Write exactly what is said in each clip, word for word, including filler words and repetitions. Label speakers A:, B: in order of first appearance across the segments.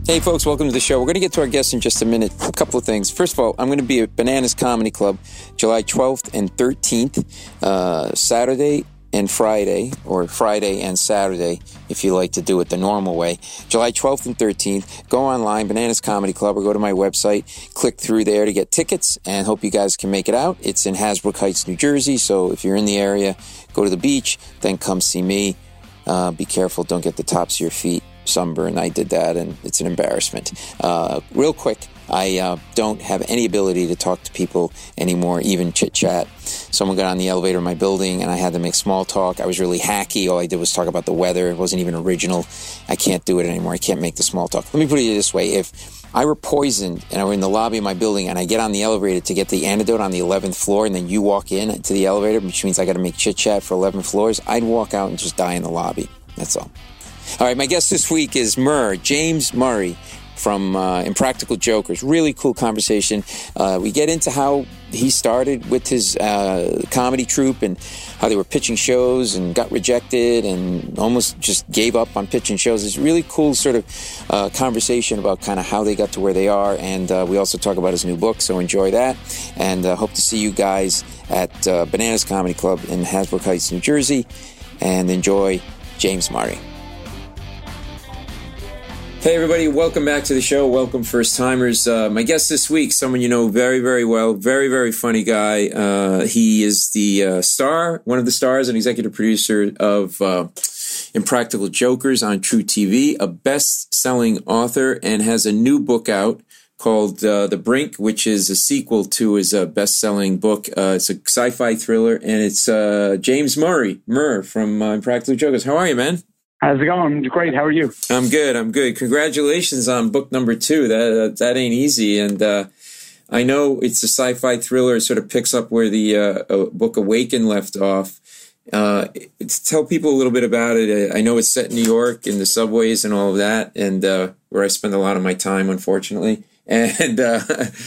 A: Hey, folks, welcome to the show. We're going to get to our guests in just a minute. A couple of things. First of all, I'm going to be at Bananas Comedy Club July twelfth and thirteenth, uh, Saturday and Friday, or Friday and Saturday, if you like to do it the normal way. July twelfth and thirteenth. Go online, Bananas Comedy Club, or go to my website. Click through there to get tickets, and hope you guys can make it out. It's in Hasbrook Heights, New Jersey, so if you're in the area, go to the beach, then come see me. Uh, be careful, don't get the tops of your feet sunburn. I did that, and it's an embarrassment. Uh, real quick, I uh, don't have any ability to talk to people anymore, even chit-chat. Someone got on the elevator in my building, and I had to make small talk. I was really hacky. All I did was talk about the weather. It wasn't even original. I can't do it anymore. I can't make the small talk. Let me put it this way. If I were poisoned, and I were in the lobby of my building, and I get on the elevator to get the antidote on the eleventh floor, and then you walk in to the elevator, which means I got to make chit-chat for eleven floors, I'd walk out and just die in the lobby. That's all. All right, my guest this week is Murr, James Murray from uh, Impractical Jokers. Really cool conversation. Uh, we get into how he started with his uh, comedy troupe and how they were pitching shows and got rejected and almost just gave up on pitching shows. It's a really cool sort of uh, conversation about kind of how they got to where they are. And uh, we also talk about his new book, so enjoy that. And uh, hope to see you guys at uh, Bananas Comedy Club in Hasbrook Heights, New Jersey. And enjoy James Murray. Hey, everybody. Welcome back to the show. Welcome, first-timers. Uh, my guest this week, someone you know very, very well. Very, very funny guy. Uh, he is the uh, star, one of the stars and executive producer of uh, Impractical Jokers on True T V, a best-selling author, and has a new book out called uh, The Brink, which is a sequel to his uh, best-selling book. Uh, it's a sci-fi thriller, and it's uh, James Murray, Murr from uh, Impractical Jokers. How are you, man?
B: How's it going? Great. How are you?
A: I'm good. I'm good. Congratulations on book number two. That that, that ain't easy. And uh, I know it's a sci-fi thriller. It sort of picks up where the uh, book Awaken left off. Uh, tell people a little bit about it. I know it's set in New York, in the subways and all of that, and uh, where I spend a lot of my time, unfortunately. And uh,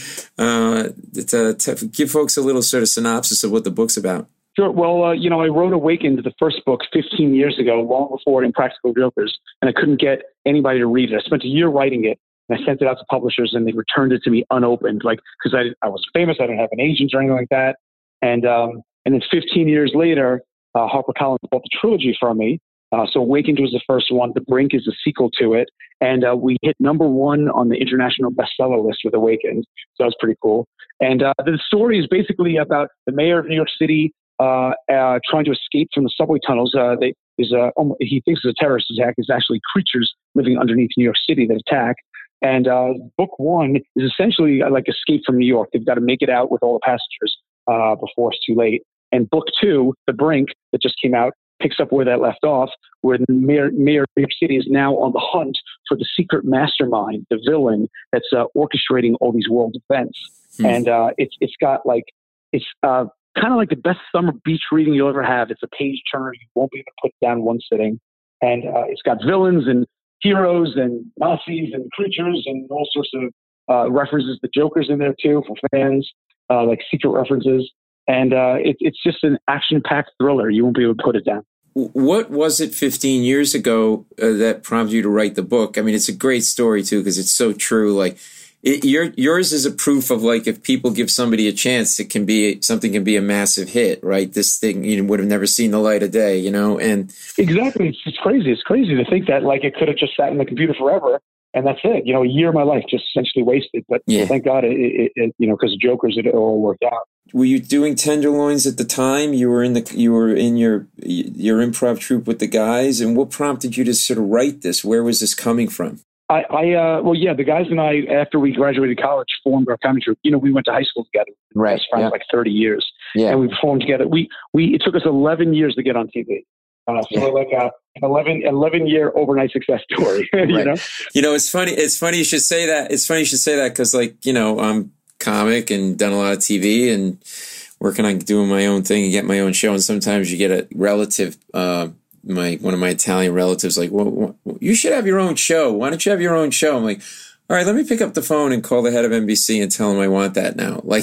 A: uh, to, to give folks a little sort of synopsis of what the book's about.
B: Sure. Well, uh, you know, I wrote Awakened, the first book, fifteen years ago, long before Impractical Jokers, and I couldn't get anybody to read it. I spent a year writing it, and I sent it out to publishers, and they returned it to me unopened, like, because I, I was famous, I didn't have an agent or anything like that. And um, and then fifteen years later, uh, HarperCollins bought the trilogy from me. Uh, so Awakened was the first one. The Brink is a sequel to it. And uh, we hit number one on the international bestseller list with Awakened. So that was pretty cool. And uh, the story is basically about the mayor of New York City Uh, uh, trying to escape from the subway tunnels. Uh, they, is, uh, um, he thinks it's a terrorist attack. It's actually creatures living underneath New York City that attack. And uh, book one is essentially like Escape from New York. They've got to make it out with all the passengers uh, before it's too late. And book two, The Brink, that just came out, picks up where that left off, where the mayor, mayor of New York City is now on the hunt for the secret mastermind, the villain that's uh, orchestrating all these world events. Hmm. And uh, it's it's got like, it's uh, kind of like the best summer beach reading you'll ever have. It's a page turner. You won't be able to put it down one sitting. And uh, it's got villains and heroes and Nazis and creatures and all sorts of uh, references. The Joker's in there too for fans, uh, like secret references. And uh, it, it's just an action-packed thriller. You won't be able to put it down.
A: What was it fifteen years ago uh, that prompted you to write the book? I mean, it's a great story too, because it's so true. Like, It, your, yours is a proof of, like, if people give somebody a chance, it can be, something can be a massive hit, right? This thing, you know, would have never seen the light of day, you know, and.
B: Exactly. It's, it's crazy. It's crazy to think that, like, it could have just sat in the computer forever and that's it. You know, a year of my life just essentially wasted, but yeah. Thank God it, it, it you know, because of Jokers, it all worked out.
A: Were you doing Tenderloins at the time? You were in the, you were in your, your improv troupe with the guys, and what prompted you to sort of write this? Where was this coming from?
B: I, I uh, well, yeah, the guys and I, after we graduated college, formed our comedy troupe. You know, we went to high school together.
A: Right.
B: Best friends,
A: yeah.
B: like thirty years.
A: Yeah.
B: And we performed together. We, we, it took us eleven years to get on T V. Uh, so yeah. We're like a, an eleven, eleven year overnight success story, you
A: right.
B: know?
A: You know, it's funny. It's funny you should say that. It's funny you should say that because, like, you know, I'm comic and done a lot of T V and working on doing my own thing and get my own show. And sometimes you get a relative, uh, my one of my Italian relatives like, well, you should have your own show. Why don't you have your own show? I'm like, all right, let me pick up the phone and call the head of N B C and tell him I want that now. Like,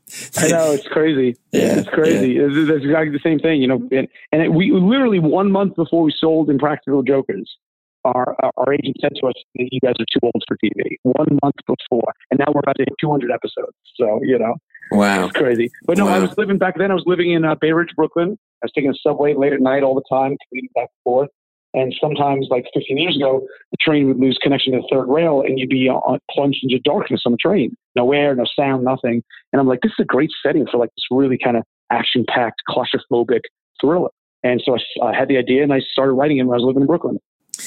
B: I know, it's crazy.
A: Yeah,
B: it's crazy.
A: Yeah.
B: It's, it's exactly the same thing, you know. And, and it, we literally one month before we sold Impractical Jokers, our our agent said to us that you guys are too old for T V one month before, and now we're about to hit two hundred episodes. So you know,
A: wow,
B: it's crazy. But no,
A: wow.
B: I was living back then. I was living in uh, Bay Ridge, Brooklyn. I was taking a subway late at night all the time, commuting back and forth. And sometimes, like fifteen years ago, the train would lose connection to the third rail, and you'd be uh, plunged into darkness on the train. No air, no sound, nothing. And I'm like, this is a great setting for like this really kind of action-packed, claustrophobic thriller. And so I, I had the idea, and I started writing it when I was living in Brooklyn.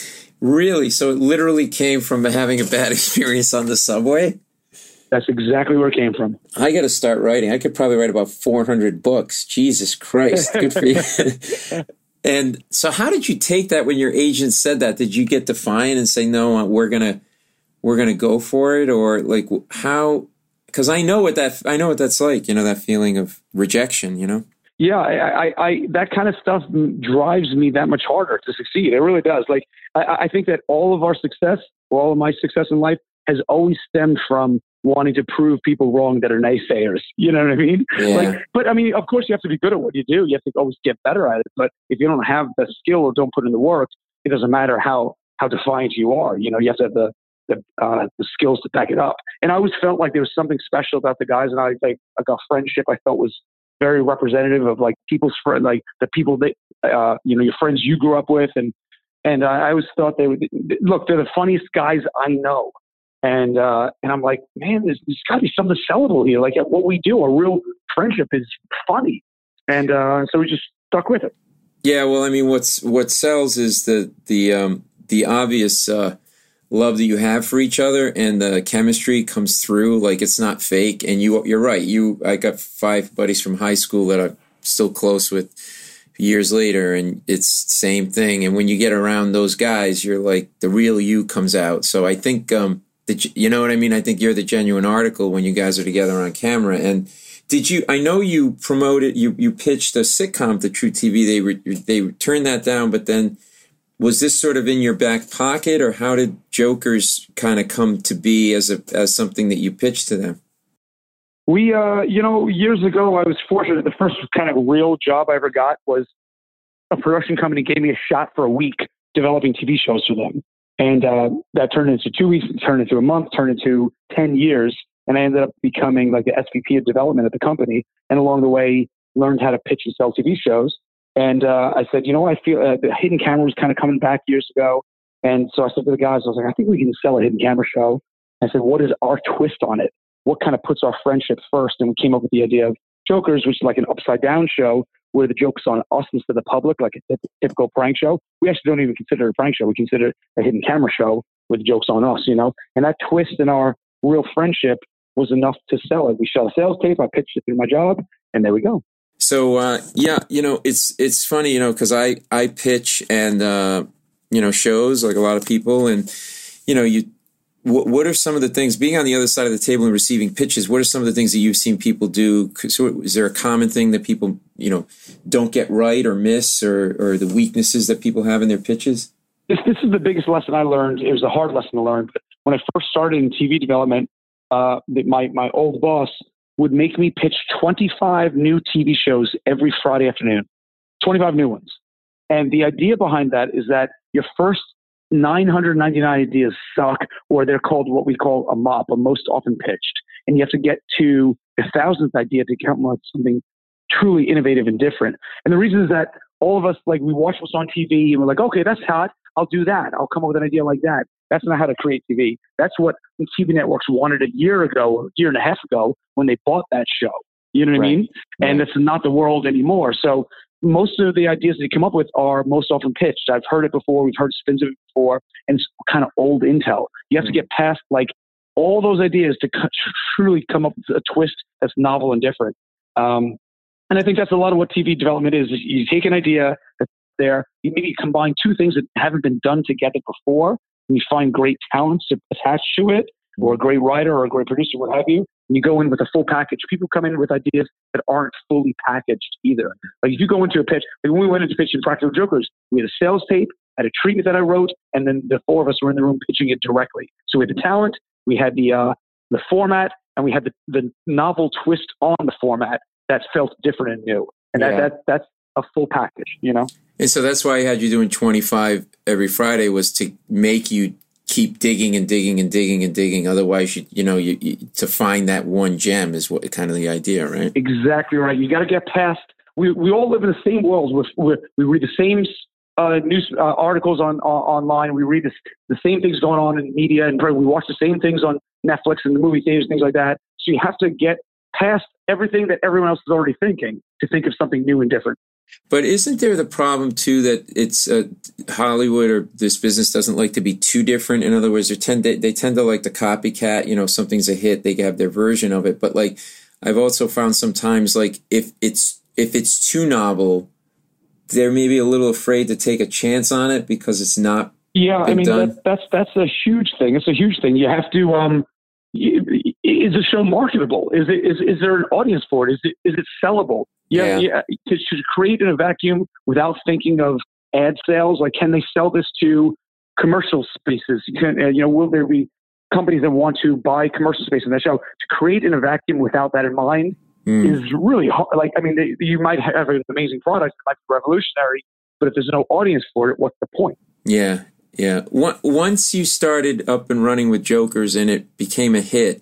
A: Really? So it literally came from having a bad experience on the subway?
B: That's exactly where it came from.
A: I got to start writing. I could probably write about four hundred books. Jesus Christ. Good for you. And so how did you take that when your agent said that? Did you get defiant and say, no, we're going to, we're going to go for it? Or like how, because I know what that, I know what that's like, you know, that feeling of rejection, you know?
B: Yeah, I, I, I, that kind of stuff drives me that much harder to succeed. It really does. Like, I, I think that all of our success, or all of my success in life, has always stemmed from wanting to prove people wrong that are naysayers. You know what I mean?
A: Yeah.
B: Like, but I mean, of course, you have to be good at what you do. You have to always get better at it. But if you don't have the skill or don't put in the work, it doesn't matter how how defiant you are. You know, you have to have the the, uh, the skills to back it up. And I always felt like there was something special about the guys, and I like like a friendship I felt was very representative of like people's friend, like the people that uh, you know, your friends you grew up with, and and I, I always thought they would look. They're the funniest guys I know. And uh, and I'm like, man, there's, there's got to be something sellable here. Like what we do, a real friendship is funny, and uh, so we just stuck with it.
A: Yeah, well, I mean, what's what sells is the the um, the obvious uh, love that you have for each other, and the chemistry comes through. Like it's not fake. And you you're right. You I got five buddies from high school that I'm still close with years later, and it's the same thing. And when you get around those guys, you're like the real you comes out. So I think. Um, You know what I mean? I think you're the genuine article when you guys are together on camera. And did you? I know you promoted, you you pitched a sitcom to True T V. They re, they turned that down, but then was this sort of in your back pocket, or how did Jokers kind of come to be as a as something that you pitched to them?
B: We, uh, you know, years ago, I was fortunate. The first kind of real job I ever got was a production company gave me a shot for a week developing T V shows for them. And uh, that turned into two weeks, turned into a month, turned into ten years. And I ended up becoming like the S V P of development at the company. And along the way, learned how to pitch and sell T V shows. And uh, I said, you know, I feel uh, the hidden camera was kind of coming back years ago. And so I said to the guys, I was like, I think we can sell a hidden camera show. I said, what is our twist on it? What kind of puts our friendship first? And we came up with the idea of Jokers, which is like an upside down show where the joke's on us instead of the public, like a typical prank show. We actually don't even consider it a prank show. We consider it a hidden camera show with jokes on us, you know? And that twist in our real friendship was enough to sell it. We shot a sales tape. I pitched it through my job, and there we go.
A: So, uh, yeah, you know, it's it's funny, you know, because I, I pitch and, uh, you know, shows like a lot of people. And, you know, you what, what are some of the things, being on the other side of the table and receiving pitches, what are some of the things that you've seen people do? So is there a common thing that people, you know, don't get right or miss, or, or the weaknesses that people have in their pitches?
B: This, this is the biggest lesson I learned. It was a hard lesson to learn. But when I first started in T V development, uh, my, my old boss would make me pitch twenty-five new T V shows every Friday afternoon, twenty-five new ones. And the idea behind that is that your first nine hundred ninety-nine ideas suck, or they're called what we call a mop, a most often pitched. And you have to get to the thousandth idea to come up with something truly innovative and different. And the reason is that all of us, like, we watch what's on T V and we're like, okay, that's hot. I'll do that. I'll come up with an idea like that. That's not how to create T V. That's what T V networks wanted a year ago, or a year and a half ago when they bought that show. You know what right. I mean? Right. And it's not the world anymore. So most of the ideas that you come up with are most often pitched. I've heard it before. We've heard spins of it before. And it's kind of old intel. You have mm-hmm. to get past like all those ideas to truly come up with a twist that's novel and different. Um, and I think that's a lot of what T V development is. is you take an idea that's there, you maybe combine two things that haven't been done together before, and you find great talents to attach to it, or a great writer or a great producer, what have you, and you go in with a full package. People come in with ideas that aren't fully packaged either. Like if you go into a pitch, like when we went into pitching Practical Jokers, we had a sales tape, I had a treatment that I wrote, and then the four of us were in the room pitching it directly. So we had the talent, we had the uh, the format, and we had the, the novel twist on the format that felt different and new. And that, yeah. that that's a full package, you know?
A: And so that's why I had you doing twenty-five every Friday, was to make you keep digging and digging and digging and digging. Otherwise, you you know, you, you to find that one gem is what kind of the idea, right?
B: Exactly right. You got to get past. We we all live in the same world. We we read the same uh, news uh, articles on uh, online. We read this, the same things going on in media, and we watch the same things on Netflix and the movie theaters, things like that. So you have to get past everything that everyone else is already thinking to think of something new and different.
A: But isn't there the problem too that it's uh, Hollywood or this business doesn't like to be too different? In other words, they tend to, they tend to like the copycat. You know, if something's a hit, they have their version of it. But like, I've also found sometimes like if it's if it's too novel, they're maybe a little afraid to take a chance on it because it's not.
B: Yeah, I mean that, that's that's a huge thing. It's a huge thing. You have to. Um, is the show marketable? Is it is is there an audience for it? Is it is it sellable? Yeah, yeah. yeah. To, to create in a vacuum without thinking of ad sales, like can they sell this to commercial spaces? You can, uh, you know, will there be companies that want to buy commercial space in that show? To create in a vacuum without that in mind mm. is really hard. Like, I mean, they, you might have an amazing product, it might be revolutionary, but if there's no audience for it, what's the point?
A: Yeah, yeah. Once you started up and running with Jokers and it became a hit,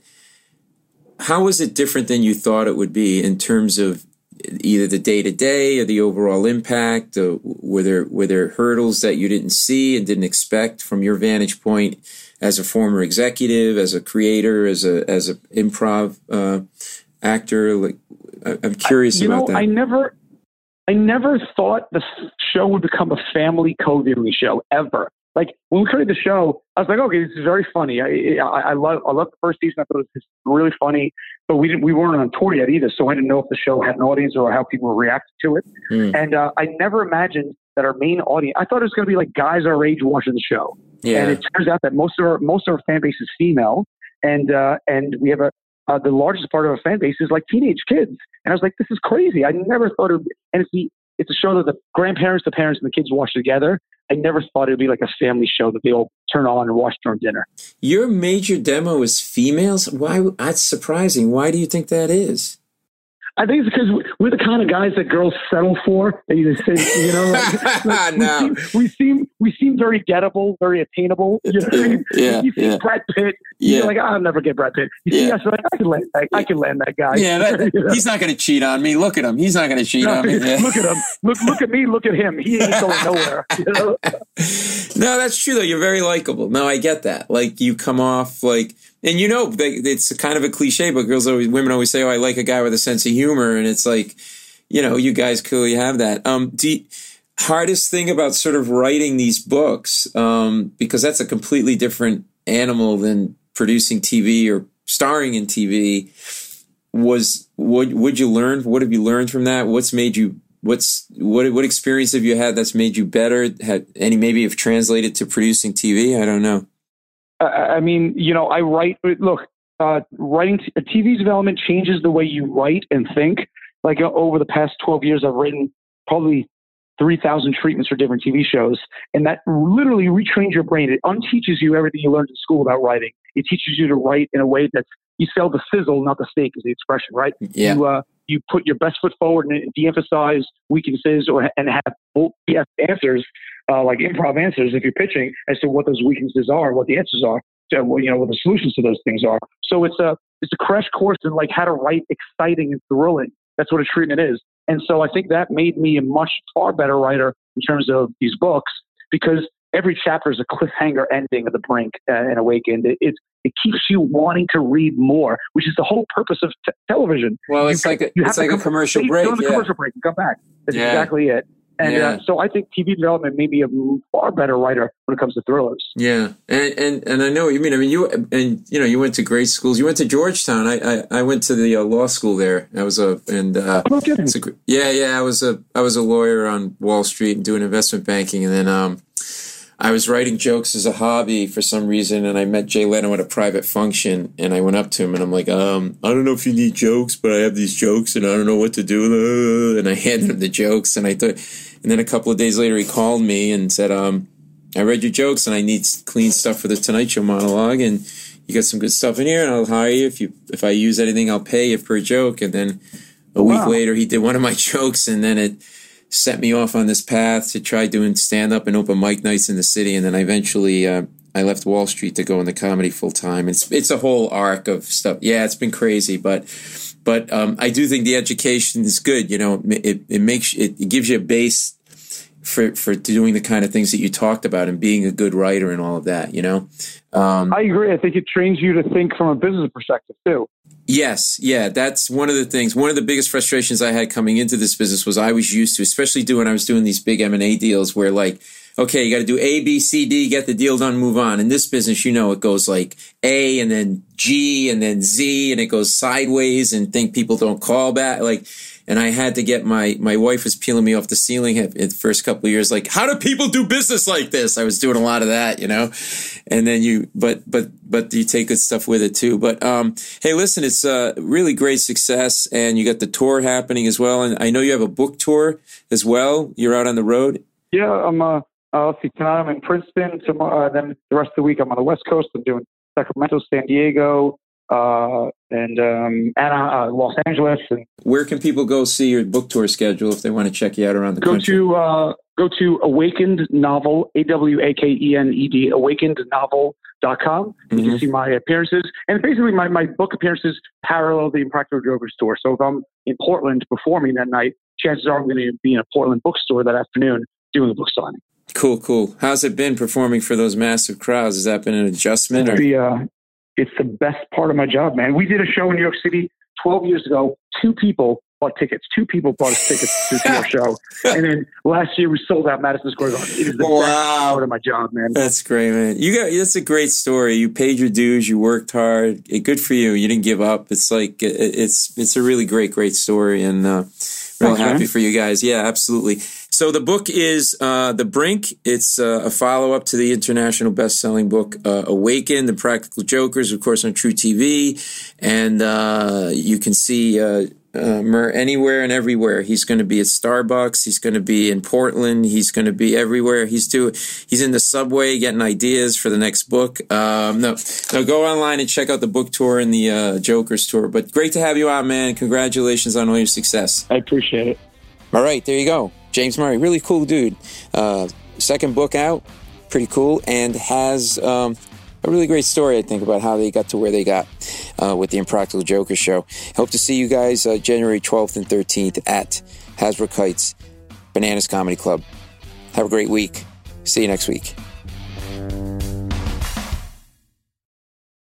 A: how was it different than you thought it would be in terms of either the day-to-day or the overall impact? Or were there were there hurdles that you didn't see and didn't expect from your vantage point as a former executive, as a creator, as a as an improv uh, actor? Like, I'm curious
B: I, you
A: about
B: know,
A: that.
B: I never, I never thought the show would become a family co-viewing show ever. Like when we created the show, I was like, okay, this is very funny. I I, I love I love the first season. I thought it was really funny, but we didn't we weren't on tour yet either, so I didn't know if the show had an audience or how people reacted to it. Mm. And uh, I never imagined that our main audience. I thought it was going to be like guys our age watching the show. Yeah. And it turns out that most of our most of our fan base is female, and uh, and we have a uh, the largest part of our fan base is like teenage kids. And I was like, this is crazy. I never thought it would. And it's the it's a show that the grandparents, the parents, and the kids watch together. I never thought it would be like a family show that they all turn on and watch during dinner.
A: Your major demo is females? Why? That's surprising. Why do you think that is?
B: I think it's because we're the kind of guys that girls settle for. And you say, you know, like, like
A: no.
B: we, seem, we seem we seem very gettable, very attainable. You know,
A: yeah,
B: you see
A: yeah.
B: Brad Pitt,
A: yeah.
B: you're like, I'll never get Brad Pitt. You see
A: yeah.
B: us, like, I can land, I, I can land that guy.
A: Yeah, that,
B: you know?
A: He's not going to cheat on me. Look at him. He's not going to cheat
B: no,
A: on me. Yeah.
B: Look at him. Look, look at me. Look at him. He ain't going nowhere. You know?
A: No, that's true though. You're very likable. No, I get that. Like you come off like. And you know, they, it's kind of a cliche, but girls always, women always say, "Oh, I like a guy with a sense of humor," and it's like, you know, you guys clearly have that. Um, do you, hardest thing about sort of writing these books, um, because that's a completely different animal than producing T V or starring in T V. Was what would you learn? What have you learned from that? What's made you? What's what? What experience have you had that's made you better? Had any maybe have translated to producing T V? I don't know.
B: I mean, you know, I write, look, uh, writing t- T V development changes the way you write and think. Like uh, over the past twelve years, I've written probably three thousand treatments for different T V shows. And that literally retrains your brain. It unteaches you everything you learned in school about writing. It teaches you to write in a way that's, you sell the sizzle, not the steak is the expression, right?
A: Yeah.
B: You, uh, you put your best foot forward and de-emphasize weaknesses or and have full answers. Uh, like improv answers if you're pitching as to what those weaknesses are, what the answers are, to, you know, what the solutions to those things are. So it's a it's a crash course in like how to write exciting and thrilling. That's what a treatment is. And so I think that made me a much far better writer in terms of these books because every chapter is a cliffhanger ending of The Brink uh, and Awakened. It, it it keeps you wanting to read more, which is the whole purpose of t- television.
A: Well, it's you, like a, it's like a commercial break.
B: During the
A: yeah.
B: commercial break and come back. That's
A: yeah.
B: exactly it. And
A: yeah.
B: uh, so I think T V development may be a far better writer when it comes to thrillers.
A: Yeah, and and, and I know what you mean. I mean, you and you know, you went to great schools. You went to Georgetown. I I, I went to the uh, law school there. I was a and uh,
B: oh, okay.
A: a, yeah yeah I was a I was a lawyer on Wall Street and doing investment banking, and then um I was writing jokes as a hobby for some reason, and I met Jay Leno at a private function, and I went up to him, and I'm like, um, I don't know if you need jokes, but I have these jokes, and I don't know what to do, and I handed him the jokes, and I thought, and then a couple of days later, he called me and said, um, I read your jokes, and I need clean stuff for the Tonight Show monologue, and you got some good stuff in here, and I'll hire you. If you if I use anything, I'll pay you per joke, and then a week
B: wow.
A: later, he did one of my jokes, and then it set me off on this path to try doing stand-up and open mic nights in the city. And then I eventually, uh, I left Wall Street to go into comedy full time. It's it's a whole arc of stuff. Yeah, it's been crazy, but but um, I do think the education is good. You know, it it makes it, it gives you a base for for doing the kind of things that you talked about and being a good writer and all of that. You know, um,
B: I agree. I think it trains you to think from a business perspective too.
A: Yes. Yeah. That's one of the things. One of the biggest frustrations I had coming into this business was I was used to, especially doing, when I was doing these big M and A deals where like, okay, you got to do A, B, C, D, get the deal done, move on. In this business, you know, it goes like A and then G and then Z and it goes sideways and think people don't call back. Like, and I had to get my, my wife was peeling me off the ceiling in the first couple of years. Like, how do people do business like this? I was doing a lot of that, you know, and then you, but, but, but you take good stuff with it too. But, um, hey, listen, it's a really great success and you got the tour happening as well. And I know you have a book tour as well. You're out on the road.
B: Yeah. I'm, uh, uh let's see, tonight I'm in Princeton. Tomorrow, uh, then the rest of the week I'm on the West Coast. I'm doing Sacramento, San Diego, uh, and um, Anna, uh, Los Angeles. And
A: where can people go see your book tour schedule if they want to check you out around the
B: go
A: country?
B: To, uh, go to Awakened Novel, A W A K E N E D, awakened novel dot com. You mm-hmm. can see my appearances. And basically my, my book appearances parallel the Impractical Jokers tour. So if I'm in Portland performing that night, chances are I'm going to be in a Portland bookstore that afternoon doing a book signing.
A: Cool, cool. How's it been performing for those massive crowds? Has that been an adjustment? Or?
B: The, uh, it's the best part of my job, man. We did a show in New York City twelve years ago. Two people bought tickets. Two people bought us tickets to our show. And then last year we sold out Madison Square Garden. It is the wow. best part of my job, man.
A: That's great, man. You got, that's a great story. You paid your dues. You worked hard. Good for you. You didn't give up. It's like, it's, it's a really great, great story. And, uh, real
B: Thanks,
A: happy
B: man.
A: for you guys. Yeah, absolutely. So the book is uh, The Brink. It's uh, a follow-up to the international best-selling book, uh, Awaken, The Practical Jokers, of course, on True T V. And uh, you can see uh, uh, Murr anywhere and everywhere. He's going to be at Starbucks. He's going to be in Portland. He's going to be everywhere. He's do. He's in the subway getting ideas for the next book. Um, no, no, go online and check out the book tour and the uh, Jokers tour. But great to have you on, man. Congratulations on all your success.
B: I appreciate it.
A: All right, there you go. James Murray, really cool dude. Uh, second book out, pretty cool, and has um, a really great story, I think, about how they got to where they got uh, with the Impractical Joker show. Hope to see you guys uh, January twelfth and thirteenth at Hasbrouck Heights Bananas Comedy Club. Have a great week. See you next week.